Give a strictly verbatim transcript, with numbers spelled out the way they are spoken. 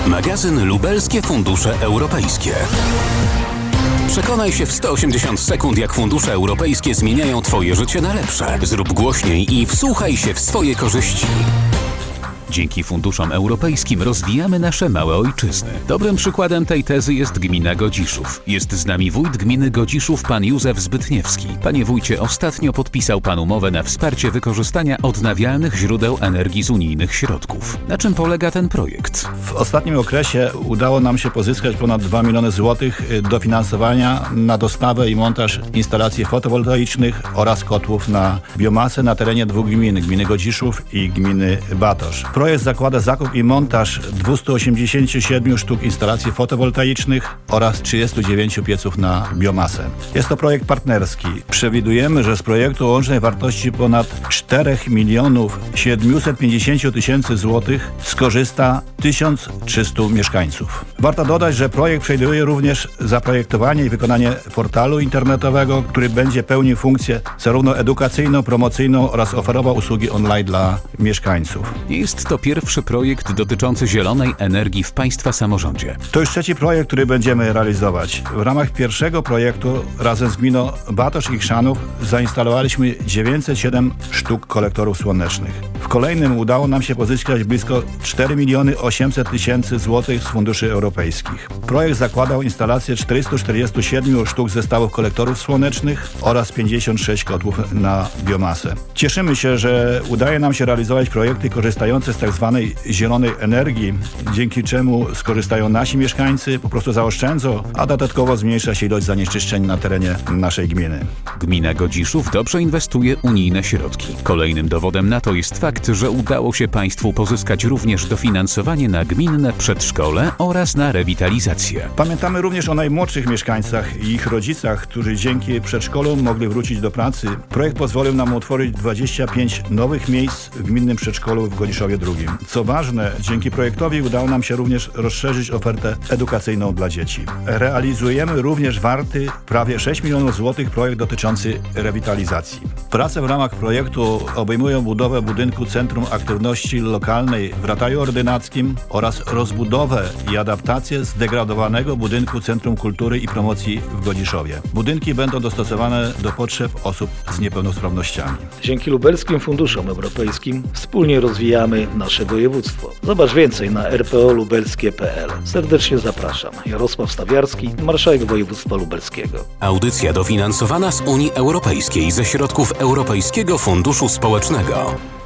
Magazyn Lubelskie Fundusze Europejskie. Przekonaj się w sto osiemdziesiąt sekund, jak fundusze europejskie zmieniają Twoje życie na lepsze. Zrób głośniej i wsłuchaj się w swoje korzyści. Dzięki funduszom europejskim rozwijamy nasze małe ojczyzny. Dobrym przykładem tej tezy jest gmina Godziszów. Jest z nami wójt gminy Godziszów, pan Józef Zbytniewski. Panie wójcie, ostatnio podpisał pan umowę na wsparcie wykorzystania odnawialnych źródeł energii z unijnych środków. Na czym polega ten projekt? W ostatnim okresie udało nam się pozyskać ponad dwa miliony złotych dofinansowania na dostawę i montaż instalacji fotowoltaicznych oraz kotłów na biomasę na terenie dwóch gmin, gminy Godziszów i gminy Batosz. Projekt zakłada zakup i montaż dwieście osiemdziesiąt siedem sztuk instalacji fotowoltaicznych oraz trzydziestu dziewięciu pieców na biomasę. Jest to projekt partnerski. Przewidujemy, że z projektu o łącznej wartości ponad cztery miliony siedemset pięćdziesiąt tysięcy złotych skorzysta tysiąc trzysta mieszkańców. Warto dodać, że projekt przewiduje również zaprojektowanie i wykonanie portalu internetowego, który będzie pełnił funkcję zarówno edukacyjną, promocyjną oraz oferował usługi online dla mieszkańców. Jest to pierwszy projekt dotyczący zielonej energii w Państwa samorządzie. To już trzeci projekt, który będziemy realizować. W ramach pierwszego projektu razem z gminą Batosz i Chrzanów zainstalowaliśmy dziewięćset siedem sztuk kolektorów słonecznych. W kolejnym udało nam się pozyskać blisko cztery miliony osiemset tysięcy złotych z funduszy europejskich. Projekt zakładał instalację czterystu czterdziestu siedmiu sztuk zestawów kolektorów słonecznych oraz pięćdziesiąt sześć kotłów na biomasę. Cieszymy się, że udaje nam się realizować projekty korzystające z tak zwanej zielonej energii, dzięki czemu skorzystają nasi mieszkańcy, po prostu zaoszczędzą, a dodatkowo zmniejsza się ilość zanieczyszczeń na terenie naszej gminy. Gmina Godziszów dobrze inwestuje unijne środki. Kolejnym dowodem na to jest fakt, że udało się Państwu pozyskać również dofinansowanie na gminne przedszkole oraz na rewitalizację. Pamiętamy również o najmłodszych mieszkańcach i ich rodzicach, którzy dzięki przedszkolu mogli wrócić do pracy. Projekt pozwolił nam utworzyć dwadzieścia pięć nowych miejsc w gminnym przedszkolu w Godziszowie drugim. Co ważne, dzięki projektowi udało nam się również rozszerzyć ofertę edukacyjną dla dzieci. Realizujemy również warty prawie sześć milionów złotych projekt dotyczący rewitalizacji. Prace w ramach projektu obejmują budowę budynku Centrum Aktywności Lokalnej w Rataju Ordynackim oraz rozbudowę i adaptację zdegradowanego budynku Centrum Kultury i Promocji w Godziszowie. Budynki będą dostosowane do potrzeb osób z niepełnosprawnościami. Dzięki lubelskim funduszom europejskim wspólnie rozwijamy nasze województwo. Zobacz więcej na r p o lubelskie kropka p l. Serdecznie zapraszam. Jarosław Stawiarski, marszałek województwa lubelskiego. Audycja dofinansowana z Unii Europejskiej ze środków Europejskiego Funduszu Społecznego.